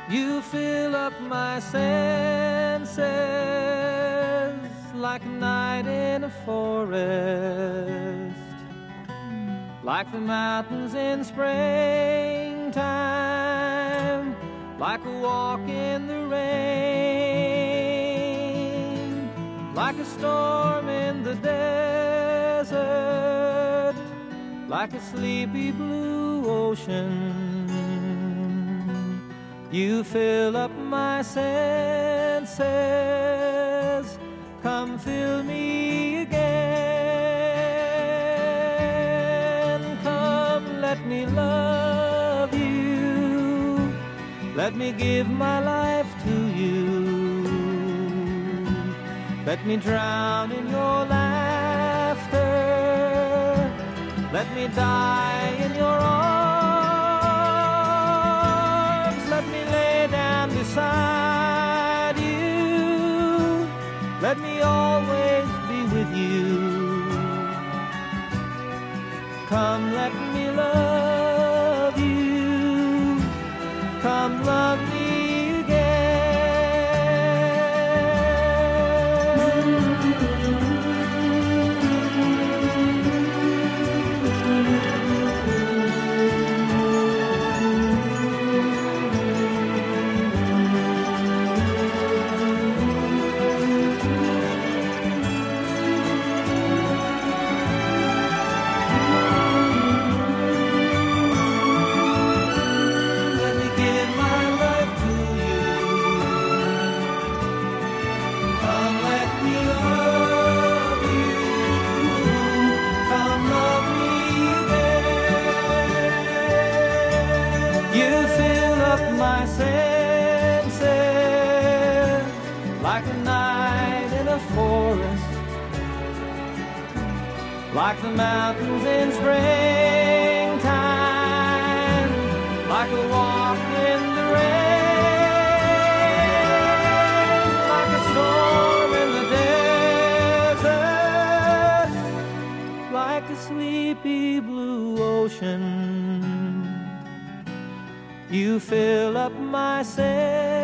You fill up my senses like a night in a forest, like the mountains in springtime, like a walk in the rain, like a storm in the desert, like a sleepy blue ocean. You fill up my senses, come fill me again. Come, let me love you, let me give my life to you. Let me drown in your laughter, let me die in your arms, let me lay down beside you, let me always be with you. Come, let me love you, come love me like the mountains in springtime, like a walk in the rain, like a storm in the desert, like a sleepy blue ocean. You fill up my senses